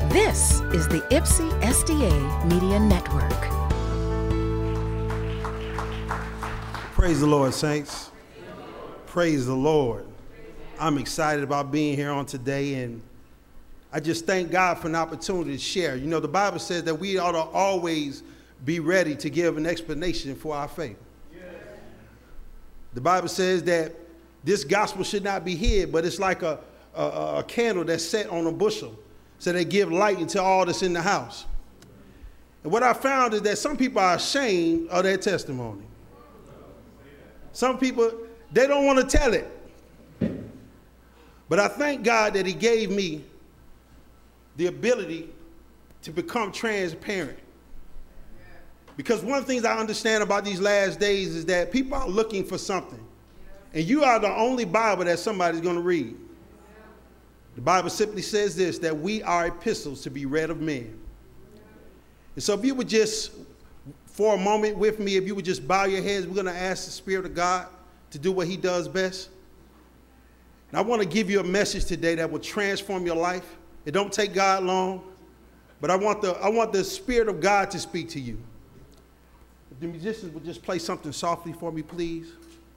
This is the Ypsi SDA Media Network. Praise the Lord, saints. Praise the Lord. I'm excited about being here on today, and I just thank God for an opportunity to share. You know, the Bible says that we ought to always be ready to give an explanation for our faith. Yes. The Bible says that this gospel should not be hid, but it's like a candle that's set on a bushel, so they give light into all that's in the house. And what I found is that some people are ashamed of their testimony. Some people, they don't want to tell it. But I thank God that he gave me the ability to become transparent. Because one of the things I understand about these last days is that people are looking for something. And you are the only Bible that somebody's going to read. The Bible simply says this, that we are epistles to be read of men. And so if you would just, for a moment with me, if you would just bow your heads, we're going to ask the Spirit of God to do what he does best. And I want to give you a message today that will transform your life. It don't take God long, but I want the Spirit of God to speak to you. If the musicians would just play something softly for me, please.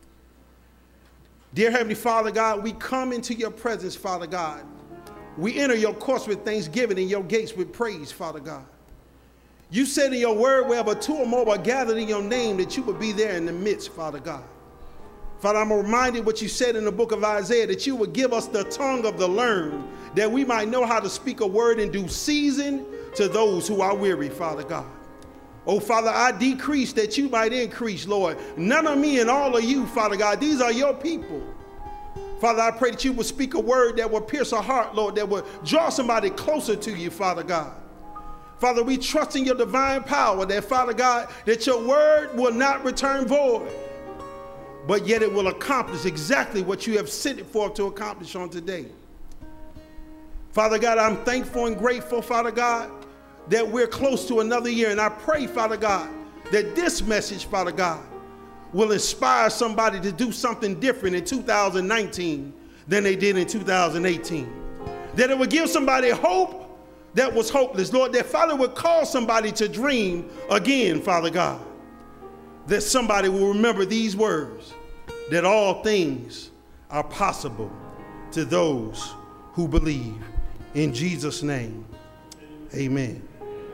Dear Heavenly Father God, we come into your presence, Father God. We enter your courts with thanksgiving and your gates with praise, Father God. You said in your word, wherever two or more are gathered in your name, that you would be there in the midst, Father God. Father, I'm reminded what you said in the book of Isaiah, that you would give us the tongue of the learned, that we might know how to speak a word in due season to those who are weary, Father God. Oh, Father, I decrease that you might increase, Lord. None of me and all of you, Father God. These are your people. Father, I pray that you would speak a word that will pierce a heart, Lord, that will draw somebody closer to you, Father God. Father, we trust in your divine power that, Father God, that your word will not return void, but yet it will accomplish exactly what you have sent it forth to accomplish on today. Father God, I'm thankful and grateful, Father God, that we're close to another year. And I pray, Father God, that this message, Father God, will inspire somebody to do something different in 2019 than they did in 2018. That it will give somebody hope that was hopeless. Lord, that Father would cause somebody to dream again, Father God. That somebody will remember these words, that all things are possible to those who believe. In Jesus' name, amen.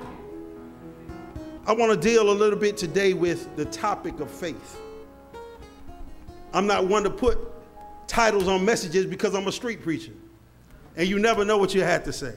I want to deal a little bit today with the topic of faith. I'm not one to put titles on messages because I'm a street preacher, and you never know what you have to say.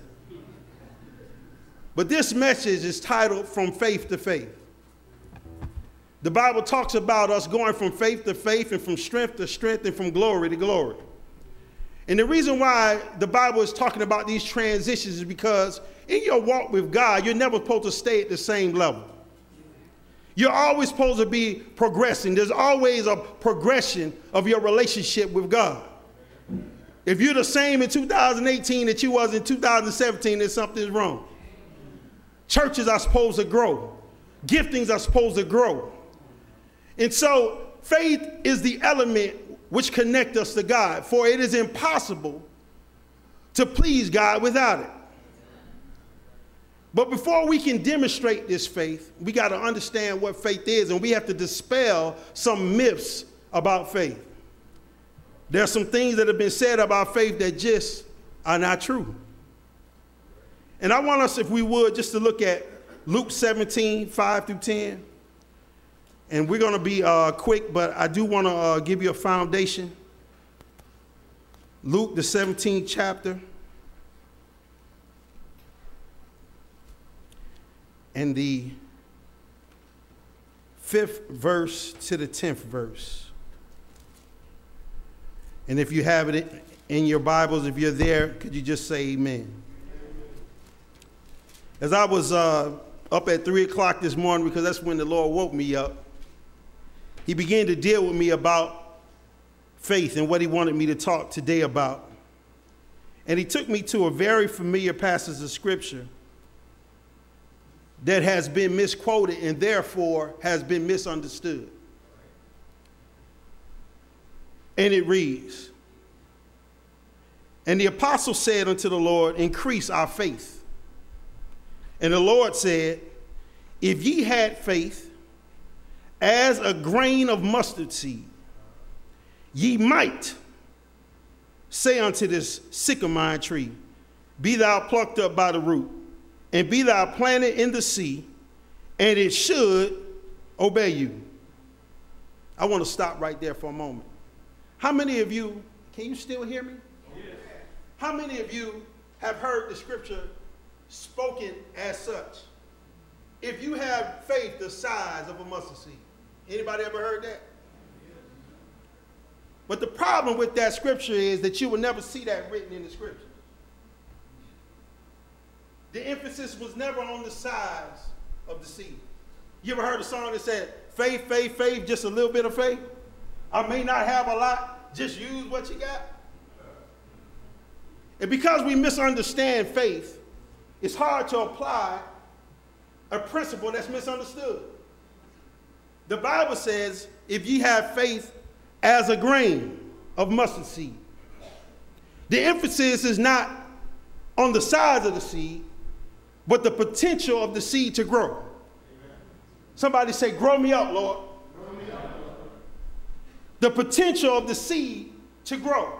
But this message is titled From Faith to Faith. The Bible talks about us going from faith to faith and from strength to strength and from glory to glory. And the reason why the Bible is talking about these transitions is because in your walk with God, you're never supposed to stay at the same level. You're always supposed to be progressing. There's always a progression of your relationship with God. If you're the same in 2018 that you was in 2017, then something's wrong. Churches are supposed to grow. Giftings are supposed to grow. And so faith is the element which connects us to God, for it is impossible to please God without it. But before we can demonstrate this faith, we got to understand what faith is, and we have to dispel some myths about faith. There are some things that have been said about faith that just are not true. And I want us, if we would, just to look at Luke 17, 5 through 10. And we're going to be quick, but I do want to give you a foundation. Luke, the 17th chapter. And the 5th verse to the 10th verse. And if you have it in your Bibles, if you're there, could you just say amen? As I was up at 3 o'clock this morning, because that's when the Lord woke me up, he began to deal with me about faith and what he wanted me to talk today about. And he took me to a very familiar passage of scripture that has been misquoted and therefore has been misunderstood. And it reads, "And the apostle said unto the Lord, increase our faith. And the Lord said, if ye had faith as a grain of mustard seed, ye might say unto this sycamore tree, be thou plucked up by the root, and be thou planted in the sea, and it should obey you. I want to stop right there for a moment. How many of you, can you still hear me? Yes. How many of you have heard the scripture spoken as such? If you have faith the size of a mustard seed. Anybody ever heard that? But the problem with that scripture is that you will never see that written in the scripture. The emphasis was never on the size of the seed. You ever heard a song that said, faith, faith, faith, just a little bit of faith? I may not have a lot, just use what you got. And because we misunderstand faith, it's hard to apply a principle that's misunderstood. The Bible says, if ye have faith as a grain of mustard seed. The emphasis is not on the size of the seed, but the potential of the seed to grow. Amen. Somebody say, grow me up, Lord. Grow me up, Lord. The potential of the seed to grow.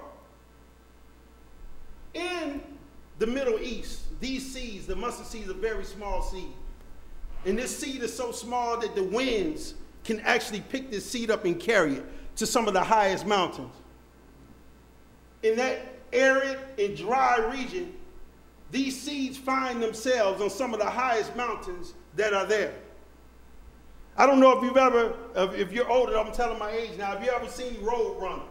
In the Middle East, these seeds, the mustard seeds, are very small seeds. And this seed is so small that the winds can actually pick this seed up and carry it to some of the highest mountains. In that arid and dry region, these seeds find themselves on some of the highest mountains that are there. I don't know if you've ever, if you're older, I'm telling my age now, have you ever seen Roadrunner?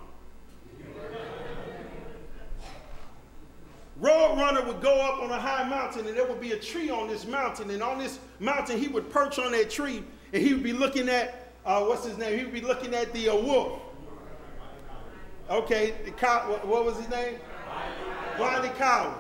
Roadrunner would go up on a high mountain, and there would be a tree on this mountain, and on this mountain he would perch on that tree, and he would be looking at, what's his name? He would be looking at the wolf. Okay, the cow, what was his name? Wily Coyote.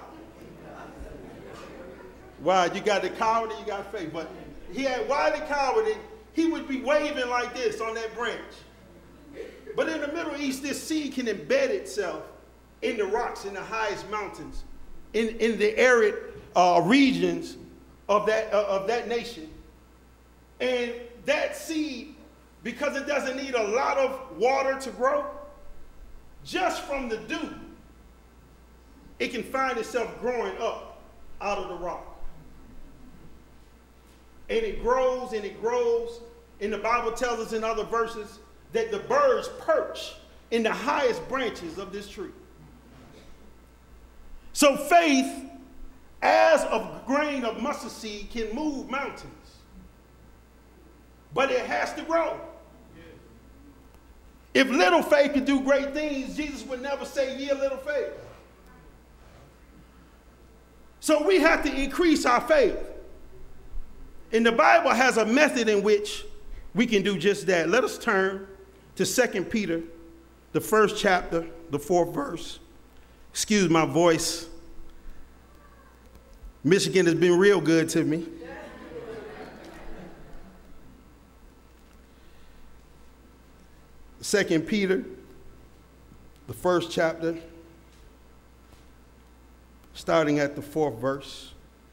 Wow, you got the coward and you got faith. But he had Wily Coyote, he would be waving like this on that branch. But in the Middle East, this seed can embed itself in the rocks, in the highest mountains, in the arid regions of that nation. And that seed, because it doesn't need a lot of water to grow, just from the dew, it can find itself growing up out of the rock. And it grows and it grows. And the Bible tells us in other verses that the birds perch in the highest branches of this tree. So faith, as a grain of mustard seed, can move mountains. But it has to grow. If little faith can do great things, Jesus would never say, ye little faith. So we have to increase our faith. And the Bible has a method in which we can do just that. Let us turn to 2 Peter, the 1st chapter, the 4th verse. Excuse my voice. Michigan has been real good to me. Second Peter, the 1st chapter, starting at the 4th verse.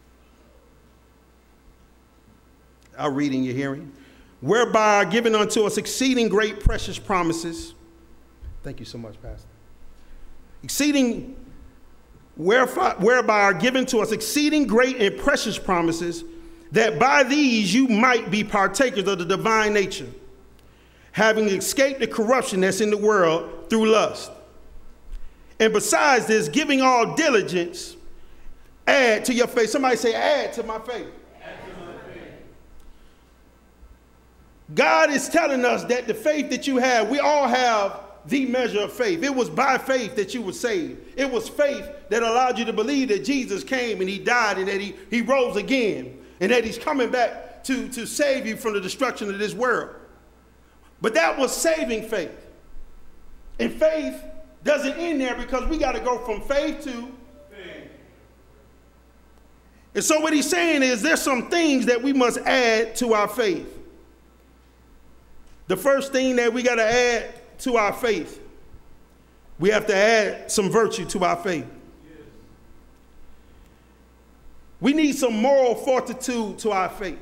I'll read in your hearing. Whereby are given unto us exceeding great precious promises. Thank you so much, Pastor. Whereby are given to us exceeding great and precious promises, that by these you might be partakers of the divine nature, having escaped the corruption that's in the world through lust. And besides this, giving all diligence, add to your faith. Somebody say, add to my faith. God is telling us that the faith that you have, we all have the measure of faith. It was by faith that you were saved. It was faith that allowed you to believe that Jesus came and he died and that he rose again and that he's coming back to save you from the destruction of this world. But that was saving faith. And faith doesn't end there, because we got to go from faith to faith. And so what he's saying is there's some things that we must add to our faith. The first thing that we got to add to our faith, we have to add some virtue to our faith. We need some moral fortitude to our faith.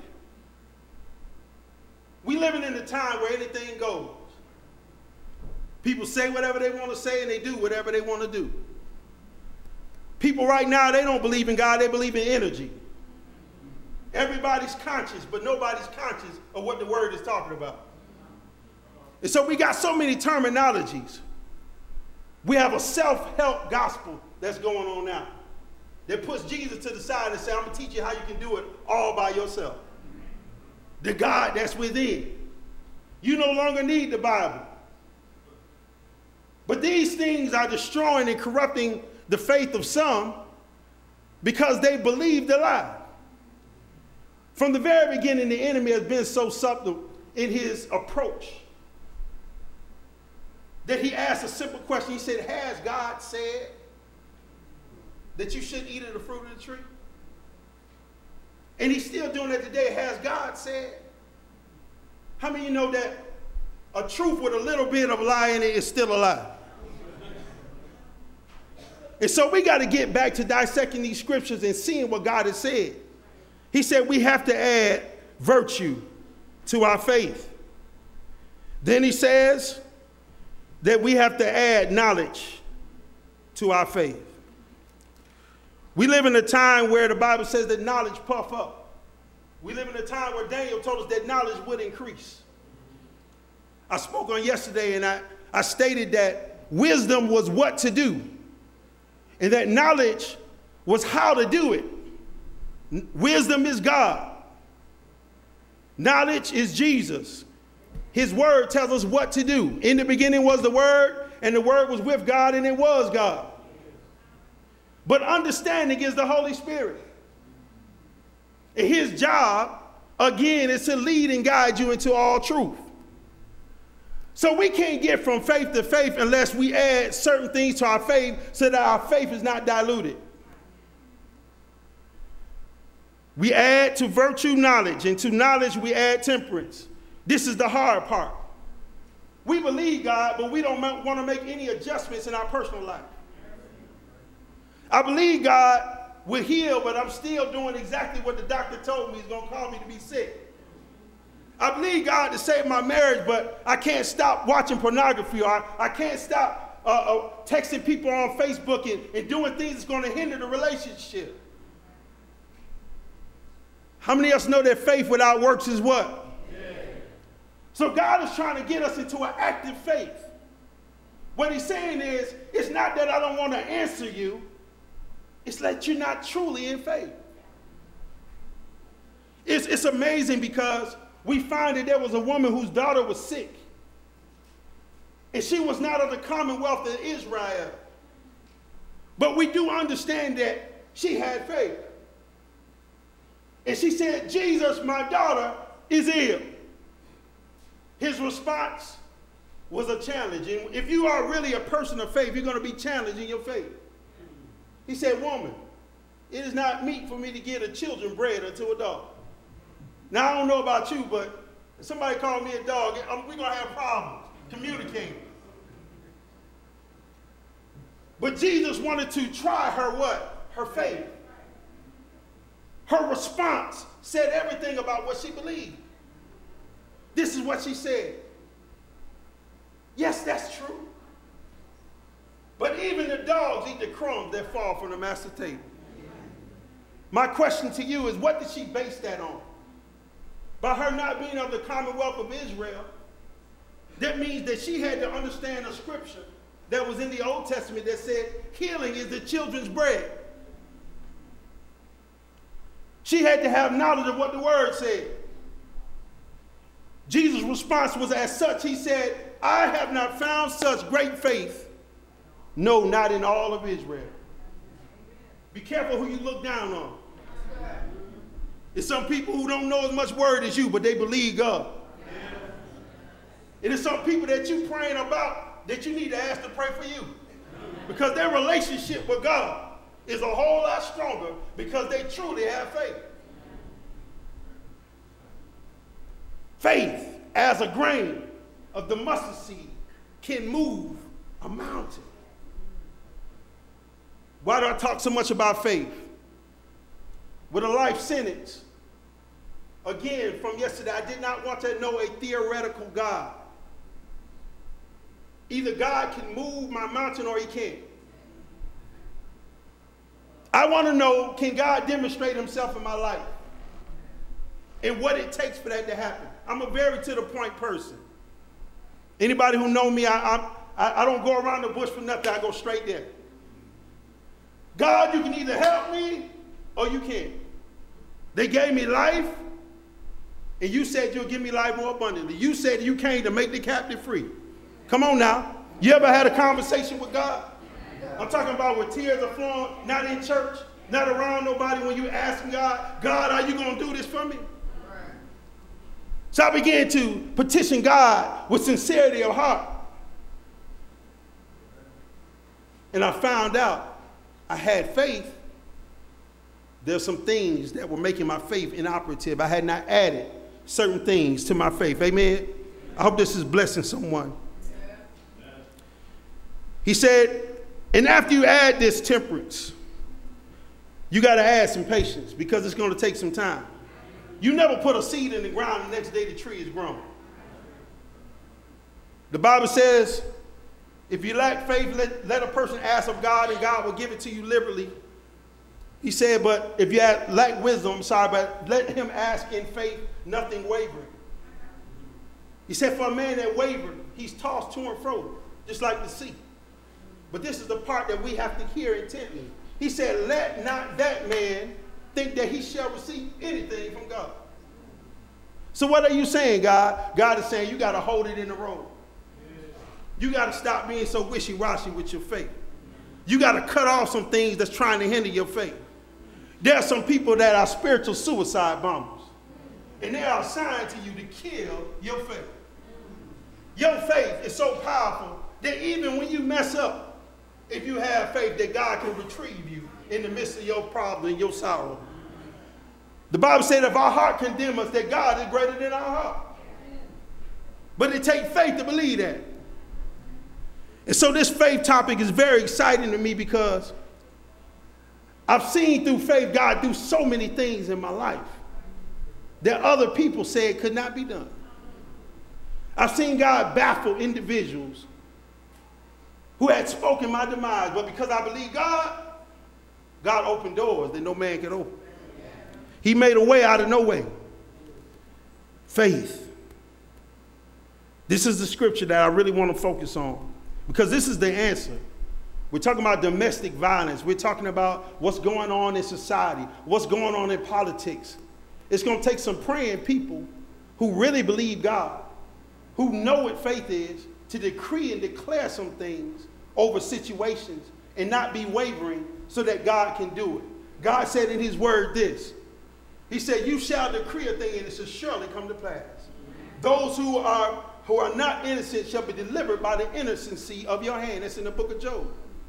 We living in a time where anything goes. People say whatever they want to say and they do whatever they want to do. People right now, they don't believe in God, they believe in energy. Everybody's conscious, but nobody's conscious of what the word is talking about. And so we got so many terminologies. We have a self-help gospel that's going on now that puts Jesus to the side and says, I'm going to teach you how you can do it all by yourself. The God that's within. You no longer need the Bible. But these things are destroying and corrupting the faith of some because they believe the lie. From the very beginning, the enemy has been so subtle in his approach that he asked a simple question. He said, has God said that you shouldn't eat of the fruit of the tree? And he's still doing that today. Has God said? How many of you know that a truth with a little bit of lie in it is still a lie? And so we got to get back to dissecting these scriptures and seeing what God has said. He said we have to add virtue to our faith. Then he says that we have to add knowledge to our faith. We live in a time where the Bible says that knowledge puff up. We live in a time where Daniel told us that knowledge would increase. I spoke on yesterday and I stated that wisdom was what to do and that knowledge was how to do it. Wisdom is God. Knowledge is Jesus. His word tells us what to do. In the beginning was the word, and the word was with God, and it was God. But understanding is the Holy Spirit. And his job, again, is to lead and guide you into all truth. So we can't get from faith to faith unless we add certain things to our faith so that our faith is not diluted. We add to virtue knowledge, and to knowledge we add temperance. This is the hard part. We believe God, but we don't want to make any adjustments in our personal life. I believe God will heal, but I'm still doing exactly what the doctor told me he's going to call me to be sick. I believe God to save my marriage, but I can't stop watching pornography, or I can't stop texting people on Facebook and doing things that's going to hinder the relationship. How many of us know that faith without works is what? Yeah. So God is trying to get us into an active faith. What he's saying is, it's not that I don't want to answer you, it's that you're not truly in faith. It's amazing because we find that there was a woman whose daughter was sick. And she was not of the commonwealth of Israel. But we do understand that she had faith. And she said, Jesus, my daughter is ill. His response was a challenge. And if you are really a person of faith, you're going to be challenged in your faith. He said, woman, it is not meet for me to give the children bread unto a dog. Now, I don't know about you, but if somebody called me a dog, we're going to have problems communicating. But Jesus wanted to try her what? Her faith. Her response said everything about what she believed. This is what she said. Yes, that's true. But even the dogs eat the crumbs that fall from the master's table. My question to you is, what did she base that on? By her not being of the commonwealth of Israel, that means that she had to understand a scripture that was in the Old Testament that said, healing is the children's bread. She had to have knowledge of what the word said. Jesus' response was as such. He said, I have not found such great faith. No, not in all of Israel. Be careful who you look down on. There's some people who don't know as much word as you, but they believe God. And there's some people that you praying about that you need to ask to pray for you. Because their relationship with God is a whole lot stronger because they truly have faith. Faith, as a grain of the mustard seed, can move a mountain. Why do I talk so much about faith? with a life sentence. Again, from yesterday, I did not want to know a theoretical God. Either God can move my mountain or he can't. I want to know, can God demonstrate himself in my life? And what it takes for that to happen. I'm a very to the point person. Anybody who know me, I don't go around the bush for nothing. I go straight there. God, you can either help me or you can't. They gave me life, and you said you'll give me life more abundantly. You said you came to make the captive free. Come on now. You ever had a conversation with God? I'm talking about with tears are flowing, not in church, not around nobody, when you asking God, God, are you going to do this for me? So I began to petition God with sincerity of heart. And I found out I had faith. There's some things that were making my faith inoperative. I had not added certain things to my faith. Amen? I hope this is blessing someone. He said, and after you add this temperance, you got to add some patience, because it's going to take some time. You never put a seed in the ground and the next day the tree is grown. The Bible says, if you lack faith, let a person ask of God, and God will give it to you liberally. He said, but if you lack wisdom, but let him ask in faith, nothing wavering. He said, for a man that wavered, he's tossed to and fro, just like the sea. But this is the part that we have to hear intently. He said, let not that man think that he shall receive anything from God. So what are you saying, God? God is saying you got to hold it in the road. You got to stop being so wishy-washy with your faith. You got to cut off some things that's trying to hinder your faith. There are some people that are spiritual suicide bombers, and they are assigned to you to kill your faith. Your faith is so powerful that even when you mess up, if you have faith, that God can retrieve you in the midst of your problem and your sorrow. The Bible said if our heart condemn us, that God is greater than our heart. But it takes faith to believe that. And so this faith topic is very exciting to me, because I've seen through faith God do so many things in my life that other people said could not be done. I've seen God baffle individuals who had spoken my demise, but because I believe God, God opened doors that no man could open. He made a way out of no way. Faith. This is the scripture that I really want to focus on, because this is the answer. We're talking about domestic violence. We're talking about what's going on in society, what's going on in politics. It's going to take some praying people who really believe God, who know what faith is, to decree and declare some things over situations and not be wavering, so that God can do it. God said in his word this. He said, you shall decree a thing and it shall surely come to pass. Those who are not innocent shall be delivered by the innocency of your hand. That's in the book of Job.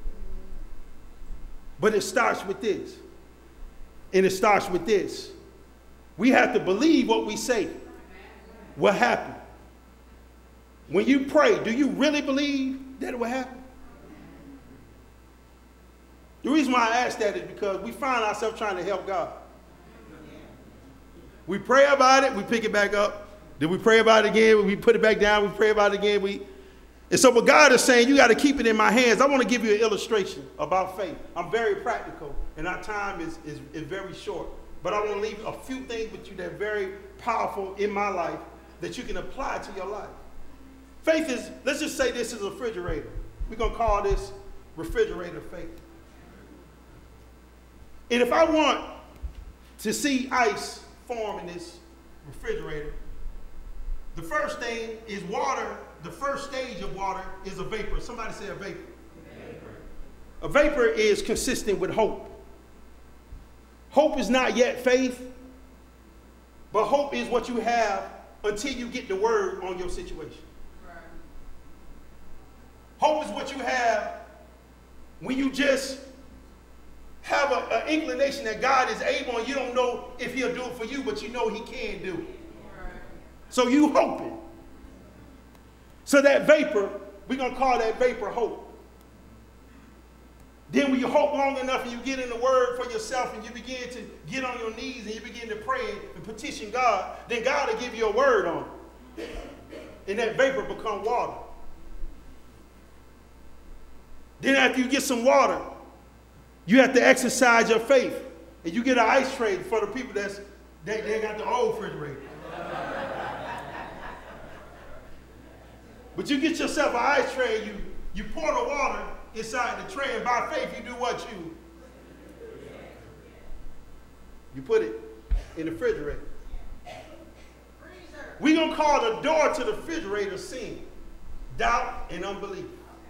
But it starts with this. And it starts with this. We have to believe what we say. What happened? When you pray, do you really believe that it will happen? The reason why I ask that is because we find ourselves trying to help God. We pray about it, we pick it back up. Then we pray about it again, we put it back down, we pray about it again. And so what God is saying, you got to keep it in my hands. I want to give you an illustration about faith. I'm very practical, and our time is very short. But I want to leave a few things with you that are very powerful in my life that you can apply to your life. Faith is, let's just say this is a refrigerator. We're going to call this refrigerator faith. And if I want to see ice form in this refrigerator, the first thing is water. The first stage of water is a vapor. Somebody say a vapor. A vapor is consistent with hope. Hope is not yet faith, but hope is what you have until you get the word on your situation. Right. Hope is what you have when you just have an inclination that God is able, and you don't know if he'll do it for you, but you know he can do it. Right. So you hoping. So that vapor, we're going to call that vapor hope. Then when you hope long enough and you get in the word for yourself and you begin to get on your knees and you begin to pray and petition God, then God will give you a word on it. And that vapor become water. Then after you get some water, you have to exercise your faith. And you get an ice tray for the people they got the old refrigerator. But you get yourself an ice tray, you pour the water inside the tray, and by faith you do what? You put it in the refrigerator. We're going to call the door to the refrigerator sin, doubt and unbelief.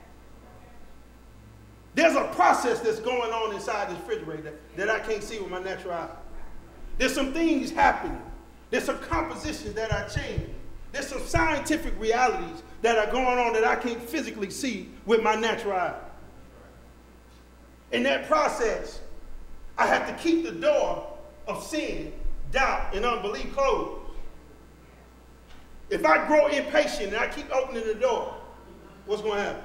There's a process that's going on inside this refrigerator that I can't see with my natural eye. There's some things happening. There's some compositions that are changing. There's some scientific realities that are going on that I can't physically see with my natural eye. In that process, I have to keep the door of sin, doubt, and unbelief closed. If I grow impatient and I keep opening the door, what's going to happen?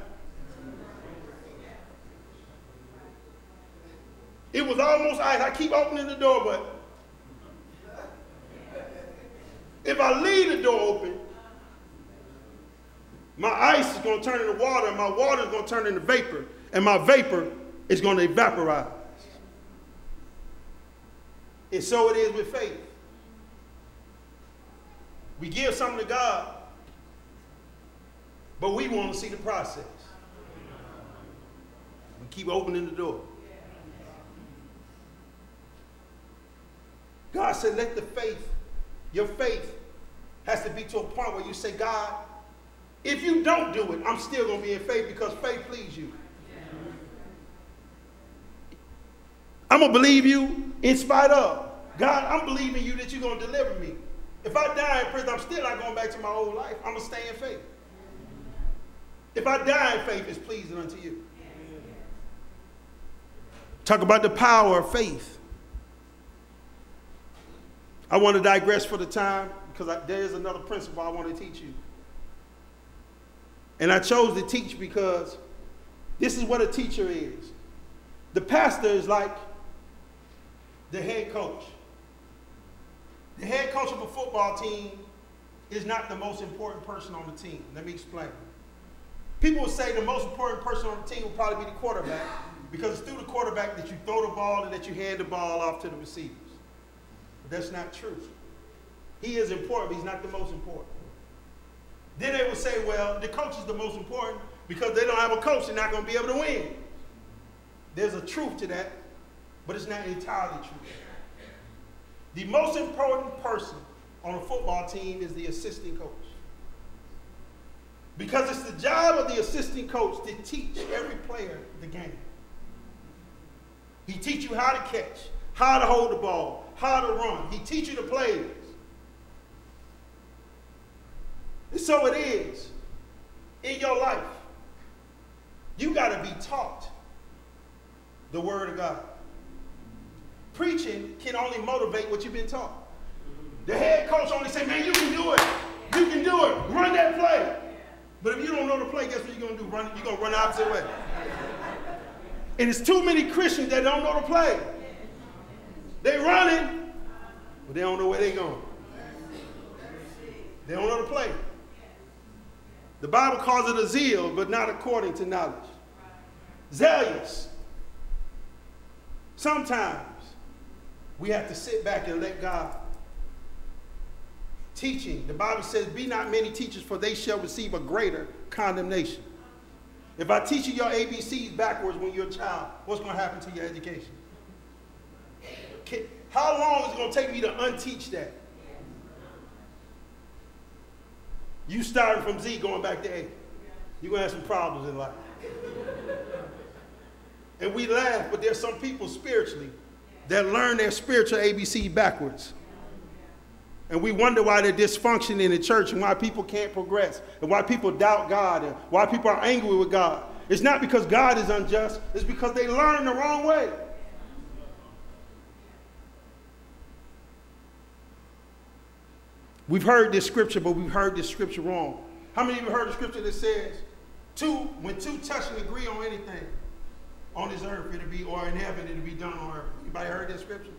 It was almost ice. I keep opening the door, but if I leave the door open, my ice is going to turn into water, and my water is going to turn into vapor, and my vapor is going to evaporize. And so it is with faith. We give something to God, but we want to see the process. We keep opening the door. God said, let the faith, your faith has to be to a point where you say, God, if you don't do it, I'm still going to be in faith because faith pleases you. I'm going to believe you in spite of. God, I'm believing you that you're going to deliver me. If I die in prison, I'm still not going back to my old life. I'm going to stay in faith. If I die in faith, it's pleasing unto you. Talk about the power of faith. I want to digress for the time because there is another principle I want to teach you. And I chose to teach because this is what a teacher is. The pastor is like the head coach. The head coach of a football team is not the most important person on the team. Let me explain. People will say the most important person on the team will probably be the quarterback because it's through the quarterback that you throw the ball and that you hand the ball off to the receivers. But that's not true. He is important, but he's not the most important. Then they will say, well, the coach is the most important because they don't have a coach, they're not going to be able to win. There's a truth to that, but it's not entirely true. The most important person on a football team is the assistant coach. Because it's the job of the assistant coach to teach every player the game. He teaches you how to catch, how to hold the ball, how to run. He teaches you the plays. And so it is in your life. You got to be taught the Word of God. Preaching can only motivate what you've been taught. The head coach only say, man, you can do it. You can do it. Run that play. But if you don't know the play, guess what you're going to do? You're going to run the opposite way. And it's too many Christians that don't know the play. They running, but they don't know where they're going. They don't know the play. The Bible calls it a zeal, but not according to knowledge. Zealous. Sometimes we have to sit back and let God. Teaching, the Bible says, be not many teachers, for they shall receive a greater condemnation. If I teach you your ABCs backwards when you're a child, what's going to happen to your education? How long is it going to take me to unteach that? You starting from Z going back to A. You're going to have some problems in life. And we laugh, but there's some people spiritually that learn their spiritual ABC backwards. And we wonder why they're dysfunctioning in the church and why people can't progress and why people doubt God and why people are angry with God. It's not because God is unjust. It's because they learn the wrong way. We've heard this scripture, but we've heard this scripture wrong. How many of you heard the scripture that says, when two touch and agree on anything, on this earth, it'll be, or in heaven, it'll be done on earth. Anybody heard that scripture?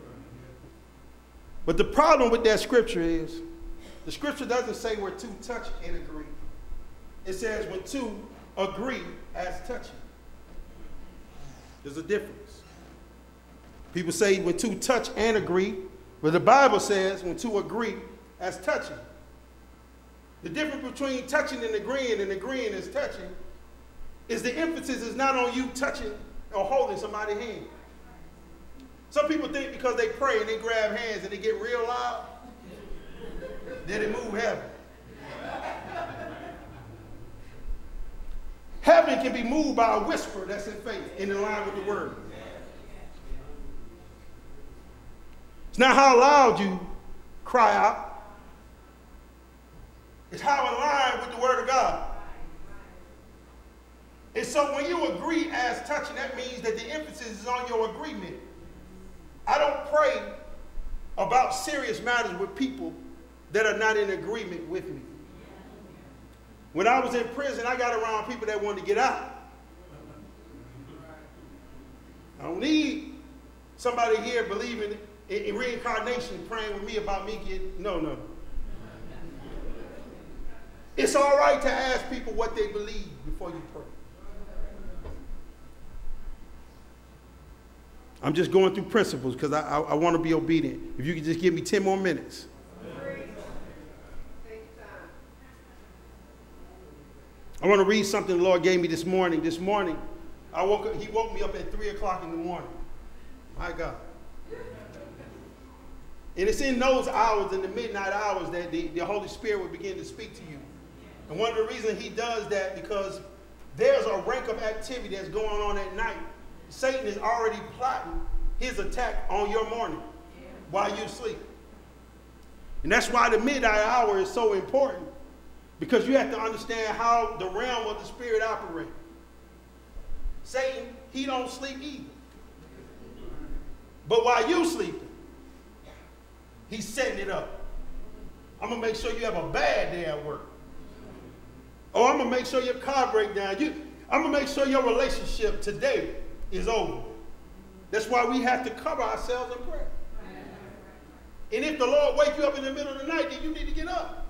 But the problem with that scripture is, the scripture doesn't say where two touch and agree. It says when two agree as touching. There's a difference. People say when two touch and agree, but the Bible says when two agree as touching. The difference between touching and agreeing as touching is the emphasis is not on you touching or holding somebody's hand. Some people think because they pray and they grab hands and they get real loud, that it move heaven. Heaven can be moved by a whisper that's in faith and in line with the word. It's not how loud you cry out. It's how in line with the word of God. And so when you agree as touching, that means that the emphasis is on your agreement. I don't pray about serious matters with people that are not in agreement with me. When I was in prison, I got around people that wanted to get out. I don't need somebody here believing in reincarnation praying with me about me getting, no. It's all right to ask people what they believe before you pray. I'm just going through principles because I want to be obedient. If you could just give me 10 more minutes. I want to read something the Lord gave me this morning. This morning, I woke up, he woke me up at 3 o'clock in the morning. My God. And it's in those hours, in the midnight hours, that the Holy Spirit will begin to speak to you. And one of the reasons he does that, because there's a rank of activity that's going on at night. Satan is already plotting his attack on your morning while you sleep. And that's why the midnight hour is so important, because you have to understand how the realm of the spirit operates. Satan, he don't sleep either. But while you sleeping, he's setting it up. I'm going to make sure you have a bad day at work. Oh, I'm going to make sure your car breaks down. I'm going to make sure your relationship today is over. That's why we have to cover ourselves in prayer. And if the Lord wake you up in the middle of the night, then you need to get up.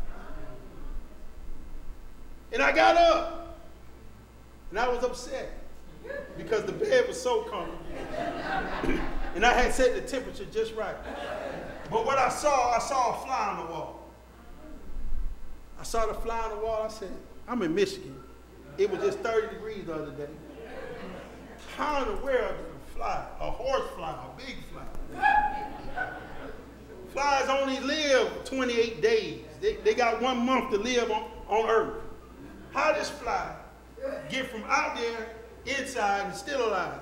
And I got up. And I was upset because the bed was so comfortable. And I had set the temperature just right. But what I saw a fly on the wall. I saw the fly on the wall. I said, I'm in Michigan. It was just 30 degrees the other day. How in the world did a fly, a horse fly, a big fly? Flies only live 28 days. They got 1 month to live on Earth. How does fly get from out there inside and still alive?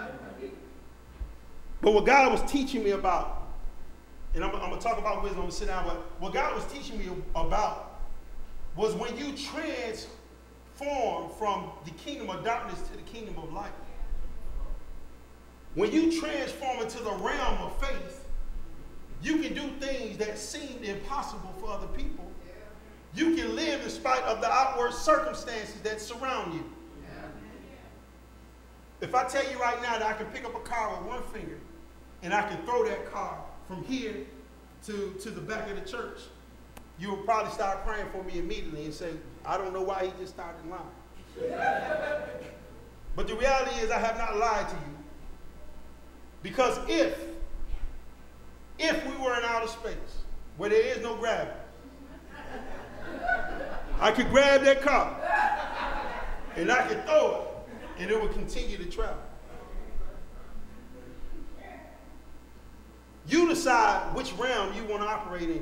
But what God was teaching me about, and I'm going to talk about wisdom, I'm going to sit down, but what God was teaching me about was when you transform from the kingdom of darkness to the kingdom of light. When you transform into the realm of faith, you can do things that seemed impossible for other people. You can live in spite of the outward circumstances that surround you. If I tell you right now that I can pick up a car with one finger and I can throw that car from here to the back of the church, you will probably start praying for me immediately and say, I don't know why he just started lying. But the reality is I have not lied to you. Because if we were in outer space where there is no gravity, I could grab that car and I could throw it and it would continue to travel. You decide which realm you want to operate in.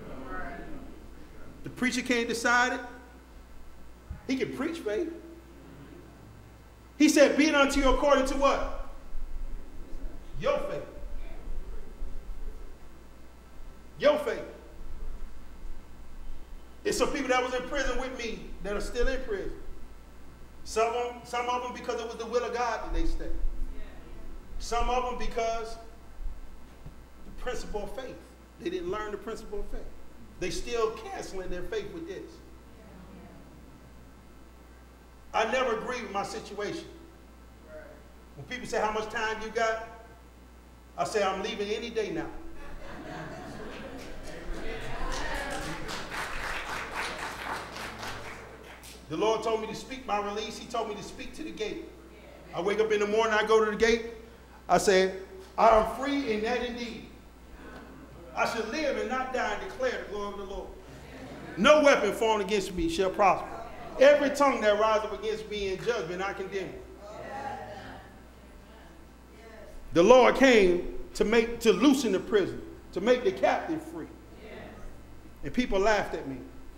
The preacher can't decide it. He can preach faith. He said, be it unto you according to what? Your faith. Your faith. There's some people that was in prison with me that are still in prison. Some of them because it was the will of God that they stayed. Some of them because the principle of faith. They didn't learn the principle of faith. They still canceling their faith with this. I never agreed with my situation. When people say, how much time you got? I say, I'm leaving any day now. The Lord told me to speak my release. He told me to speak to the gate. I wake up in the morning, I go to the gate. I say, I am free in that indeed. I should live and not die and declare the glory of the Lord. No weapon formed against me shall prosper. Every tongue that rises up against me in judgment, I condemn it. The Lord came to loosen the prison, to make the captive free. And people laughed at me.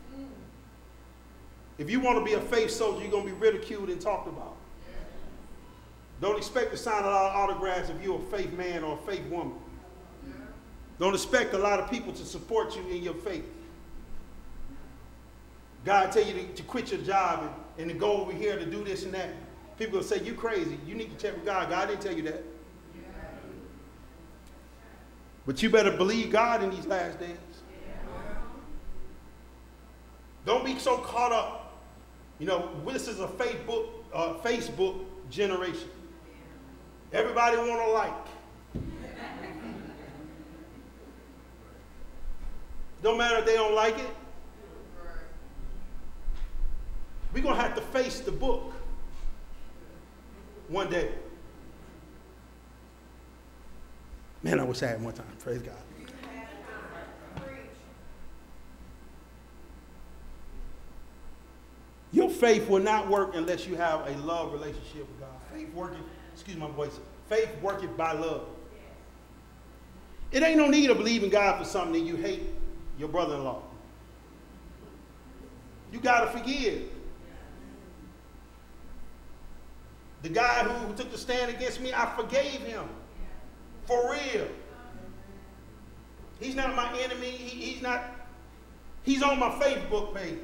If you want to be a faith soldier, you're going to be ridiculed and talked about. Don't expect to sign a lot of autographs if you're a faith man or a faith woman. Don't expect a lot of people to support you in your faith. God tell you to quit your job and to go over here to do this and that. People will say, you crazy. You need to check with God. God didn't tell you that. But you better believe God in these last days. Don't be so caught up. You know, this is a Facebook generation. Everybody want to like. Don't matter if they don't like it. We're going to have to face the book one day. Man, I wish I had more time. Praise God. Your faith will not work unless you have a love relationship with God. Faith working, excuse my voice, faith working by love. It ain't no need to believe in God for something that you hate your brother-in-law. You got to forgive. The guy who took the stand against me, I forgave him. For real. He's not my enemy. He's on my Facebook page.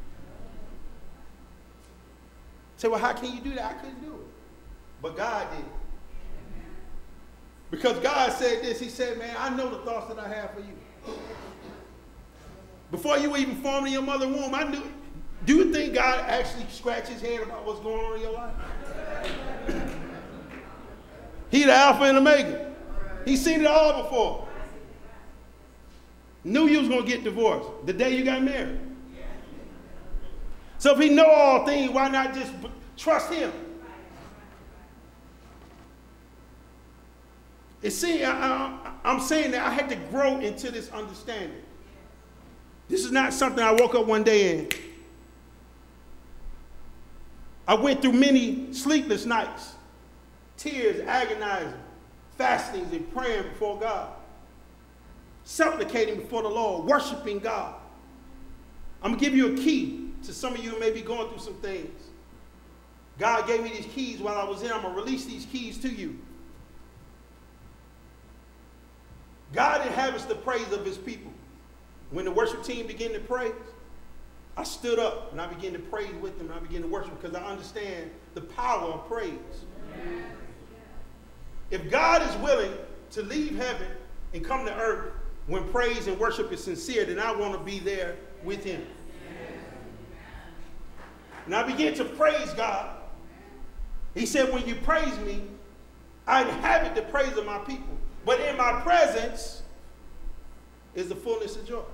Say, well, how can you do that? I couldn't do it. But God did. Because God said this. He said, man, I know the thoughts that I have for you. Before you were even formed in your mother's womb, I knew it. Do you think God actually scratched his head about what's going on in your life? He the Alpha and Omega. He's seen it all before. Knew you was going to get divorced the day you got married. So if he know all things, why not just trust him? And see, I'm saying that I had to grow into this understanding. This is not something I woke up one day in. I went through many sleepless nights, tears, agonizing, fastings, and praying before God, supplicating before the Lord, worshiping God. I'm going to give you a key to some of you who may be going through some things. God gave me these keys while I was in. I'm going to release these keys to you. God inhabits the praise of his people. When the worship team began to praise, I stood up and I began to praise with them and I began to worship because I understand the power of praise. Amen. If God is willing to leave heaven and come to earth when praise and worship is sincere, then I want to be there with him. And I began to praise God. He said, when you praise me, I inhabit the praise of my people. But in my presence is the fullness of joy.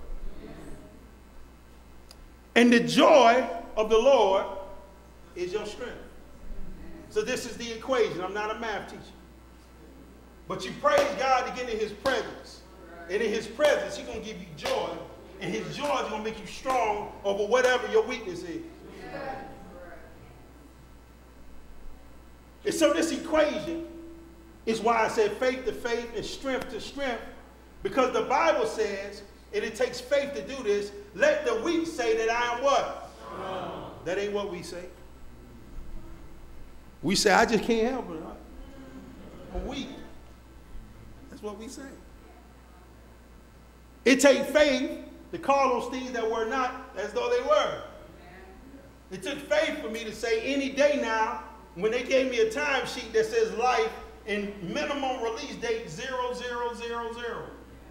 And the joy of the Lord is your strength. So this is the equation. I'm not a math teacher. But you praise God to get in his presence. And in his presence, he's going to give you joy. And his joy is going to make you strong over whatever your weakness is. And so this equation is why I said faith to faith and strength to strength. Because the Bible says, and it takes faith to do this, let the weak say that I am what? Strong. That ain't what we say. We say, I just can't help it. I'm weak. That's what we say. It takes faith to call those things that were not as though they were. It took faith for me to say any day now, when they gave me a timesheet that says life and minimum release date 0000.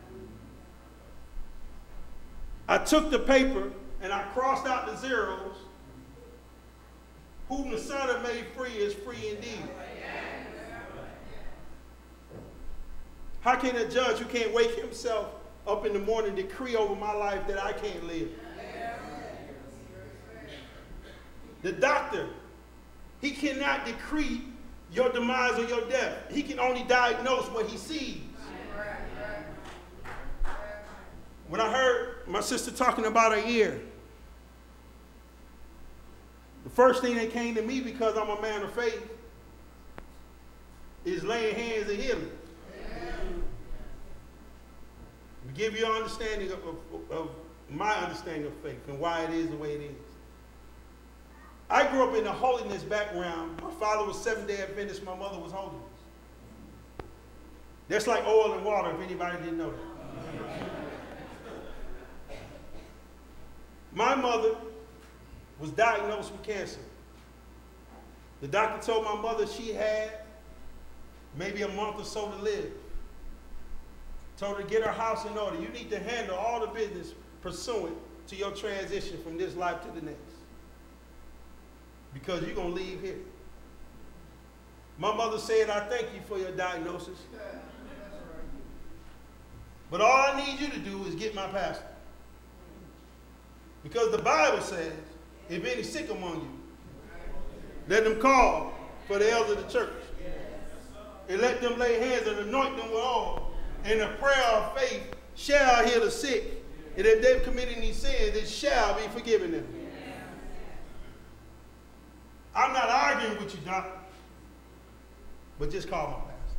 I took the paper and I crossed out the zeros. Whom the Son has made free is free indeed. How can a judge who can't wake himself up in the morning decree over my life that I can't live? The doctor, he cannot decree your demise or your death. He can only diagnose what he sees. When I heard my sister talking about her ear, the first thing that came to me, because I'm a man of faith, is laying hands and healing. To give you an understanding of my understanding of faith and why it is the way it is. I grew up in a holiness background. My father was Seventh-day Adventist. My mother was holiness. That's like oil and water, if anybody didn't know that. My mother was diagnosed with cancer. The doctor told my mother she had maybe a month or so to live. Told her to get her house in order. You need to handle all the business pursuant to your transition from this life to the next. Because you're going to leave here. My mother said, I thank you for your diagnosis. But all I need you to do is get my pastor. Because the Bible says, if any sick among you, let them call for the elders of the church. And let them lay hands and anoint them with oil. And the prayer of faith shall heal the sick. And if they've committed any sins, it shall be forgiven them. I'm not arguing with you, doctor. But just call my pastor.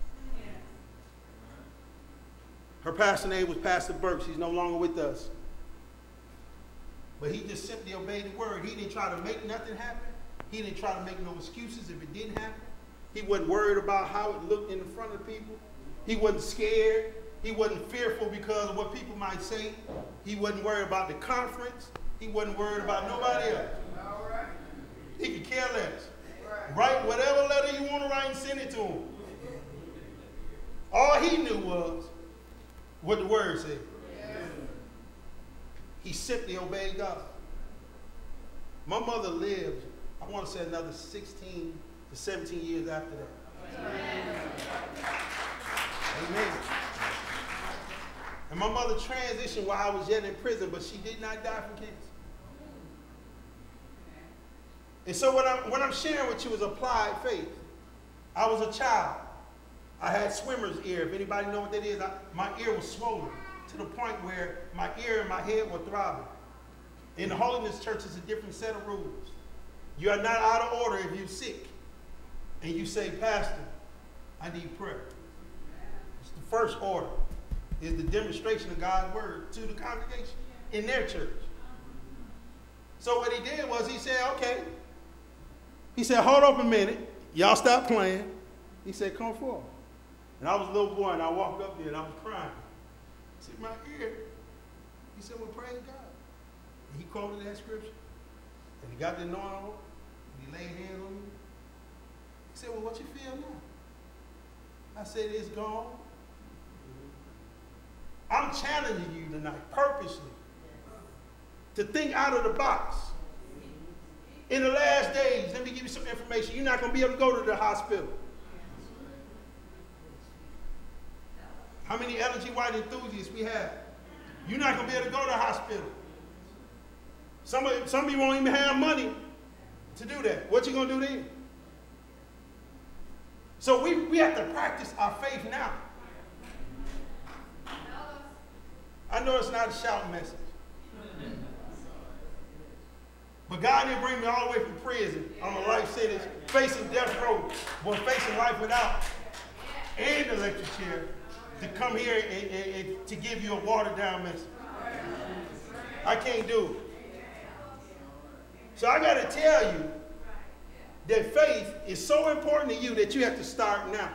Her pastor name was Pastor Burks. He's no longer with us. But he just simply obeyed the word. He didn't try to make nothing happen. He didn't try to make no excuses if it didn't happen. He wasn't worried about how it looked in the front of people. He wasn't scared. He wasn't fearful because of what people might say. He wasn't worried about the conference. He wasn't worried about nobody else. He could care less. Write whatever letter you want to write and send it to him. All he knew was what the word said. He simply obeyed God. My mother lived, I want to say, another 16 to 17 years after that. Amen. And my mother transitioned while I was yet in prison, but she did not die from cancer. And so what I'm sharing with you is applied faith. I was a child. I had swimmer's ear. If anybody know what that is, my ear was swollen to the point where my ear and my head were throbbing. In the Holiness Church, it's a different set of rules. You are not out of order if you're sick and you say, Pastor, I need prayer. It's the first order, is the demonstration of God's word to the congregation in their church. So what he did was he said, okay. He said, hold up a minute. Y'all stop playing. He said, come forward. And I was a little boy, and I walked up there, and I was crying. He said, my ear. He said, well, praise God. And he quoted that scripture. And he got the anointing on him. And he laid hands on me. He said, well, what you feel now? I said, it's gone. I'm challenging you tonight, purposely, to think out of the box. In the last days, let me give you some information. You're not going to be able to go to the hospital. How many Ellen G. White enthusiasts we have? You're not going to be able to go to the hospital. Some of you won't even have money to do that. What you going to do then? So we have to practice our faith now. I know it's not a shouting message. But God didn't bring me all the way from prison on a life sentence, facing death row, but facing life without, and the electric chair, to come here and to give you a watered down message. I can't do it. So I got to tell you that faith is so important to you that you have to start now.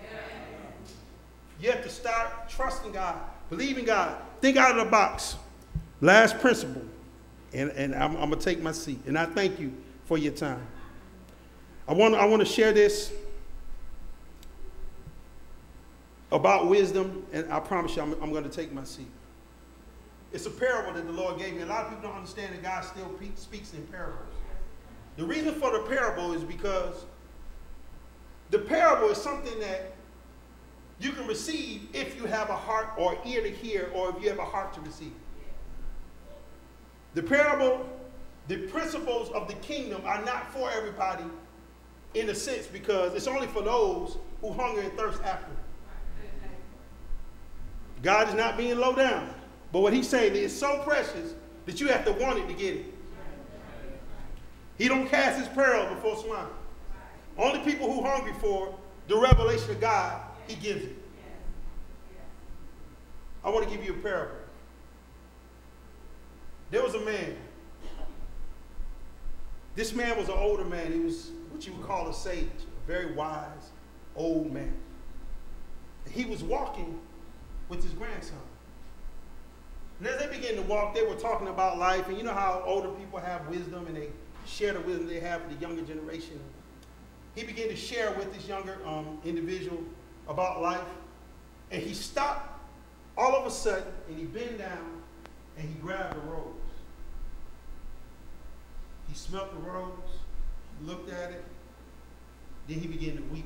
You have to start trusting God, believing God. Think out of the box. Last principle. And I'm going to take my seat. And I thank you for your time. I want to share this about wisdom, and I promise you I'm going to take my seat. It's a parable that the Lord gave me. A lot of people don't understand that God still speaks in parables. The reason for the parable is because the parable is something that You can receive if you have a heart or ear to hear, or if you have a heart to receive. The parable, the principles of the kingdom are not for everybody in a sense, because it's only for those who hunger and thirst after it. God is not being low down. But what he's saying is so precious that you have to want it to get it. He don't cast his pearl before swine. Only people who are hungry for the revelation of God, he gives it. I want to give you a parable. There was a man. This man was an older man. He was what you would call a sage, a very wise old man. He was walking with his grandson. And as they began to walk, they were talking about life. And you know how older people have wisdom and they share the wisdom they have with the younger generation. He began to share with this younger individual about life. And he stopped all of a sudden, and he bent down and he grabbed a rose. He smelt the rose, he looked at it, then he began to weep.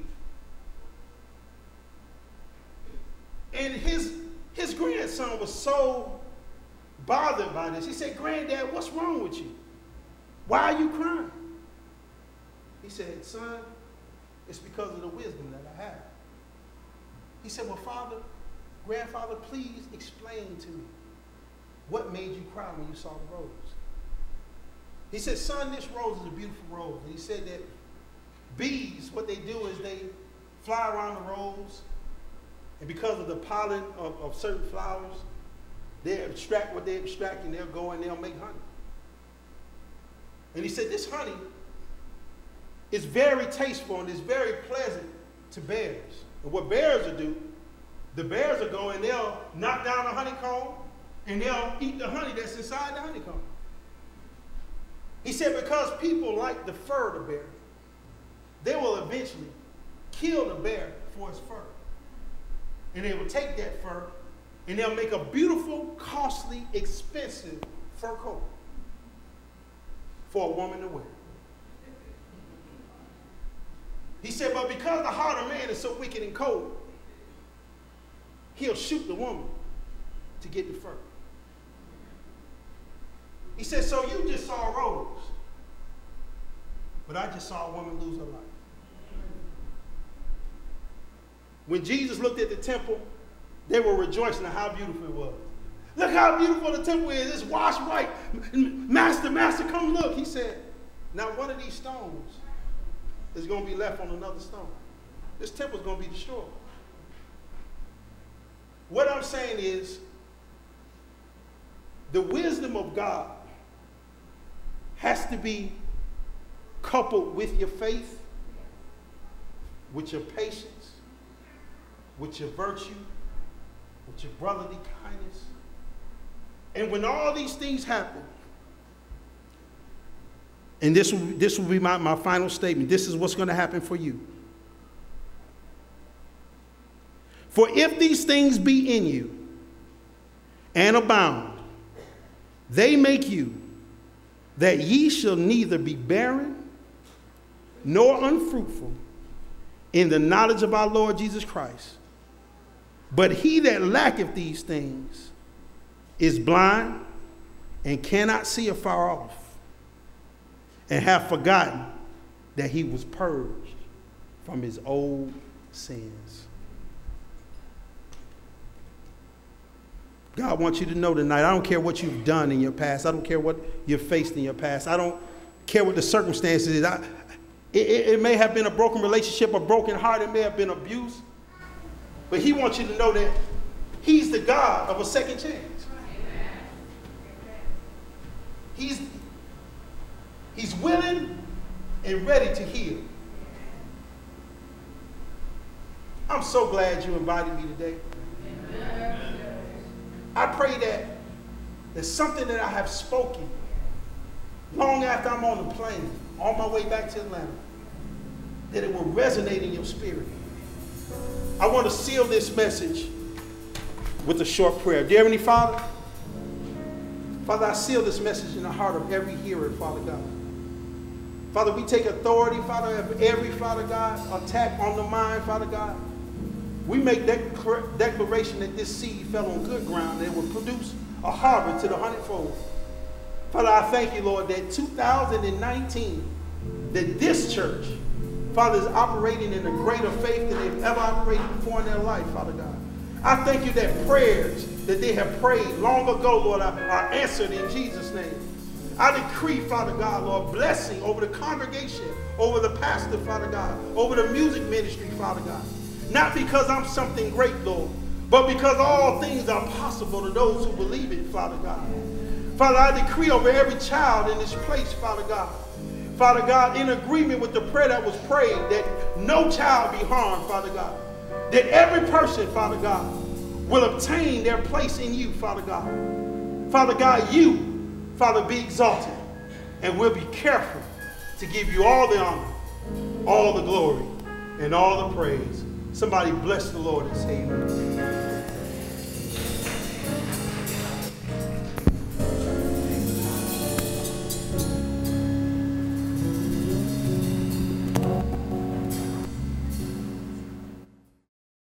And his grandson was so bothered by this. He said, "Granddad, what's wrong with you? Why are you crying?" He said, "Son, it's because of the wisdom that I have." He said, "Well, grandfather, please explain to me what made you cry when you saw the rose." He said, "Son, this rose is a beautiful rose." And he said that bees, what they do is they fly around the rose, and because of the pollen of certain flowers, they extract what they extract, and they'll go and they'll make honey. And he said this honey is very tasteful and is very pleasant to bears. And what bears will do, the bears will go and they'll knock down the honeycomb and they'll eat the honey that's inside the honeycomb. He said because people like the fur of the bear, they will eventually kill the bear for its fur. And they will take that fur and they'll make a beautiful, costly, expensive fur coat for a woman to wear. He said, but because the heart of man is so wicked and cold, he'll shoot the woman to get the fur. He said, so you just saw a rose, but I just saw a woman lose her life. When Jesus looked at the temple, they were rejoicing at how beautiful it was. Look how beautiful the temple is. It's washed white. Master, come look. He said, not one of these stones is going to be left on another stone. This temple is going to be destroyed. What I'm saying is, the wisdom of God has to be coupled with your faith, with your patience, with your virtue, with your brotherly kindness. And when all these things happen, and this will be my final statement, this is what's going to happen for you. For if these things be in you and abound, they make you that ye shall neither be barren nor unfruitful in the knowledge of our Lord Jesus Christ. But he that lacketh these things is blind and cannot see afar off, and have forgotten that he was purged from his old sins. God wants you to know tonight, I don't care what you've done in your past. I don't care what you've faced in your past. I don't care what the circumstances is. It may have been a broken relationship, a broken heart. It may have been abuse. But he wants you to know that he's the God of a second chance. He's willing and ready to heal. I'm so glad you invited me today. I pray that there's something that I have spoken long after I'm on the plane, on my way back to Atlanta, that it will resonate in your spirit. I want to seal this message with a short prayer. Dear Heavenly Father, Father, I seal this message in the heart of every hearer, Father God. Father, we take authority, Father, of every, Father God, attack on the mind, Father God. We make that declaration that this seed fell on good ground and it will produce a harvest to the hundredfold. Father, I thank you, Lord, that 2019, that this church, Father, is operating in a greater faith than they've ever operated before in their life, Father God. I thank you that prayers that they have prayed long ago, Lord, are answered in Jesus' name. I decree, Father God, Lord, blessing over the congregation, over the pastor, Father God, over the music ministry, Father God. Not because I'm something great, Lord, but because all things are possible to those who believe it, Father God. Father, I decree over every child in this place, Father God. Father God, in agreement with the prayer that was prayed, that no child be harmed, Father God. That every person, Father God, will obtain their place in you, Father God. Father God, you, Father, be exalted, and we'll be careful to give you all the honor, all the glory, and all the praise. Somebody bless the Lord and say amen.